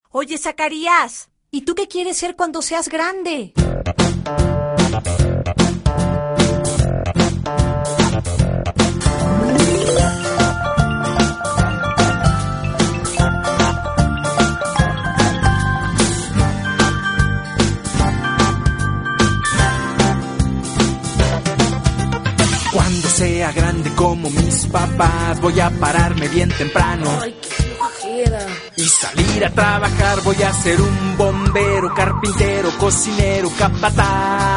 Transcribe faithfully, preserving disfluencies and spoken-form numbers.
Oye, Zacarías, ¿y tú qué quieres ser cuando seas grande? Cuando sea grande como mis papás, voy a pararme bien temprano. Ay, qué flojera. Y salir a trabajar, voy a ser un bombero, carpintero, cocinero, capataz.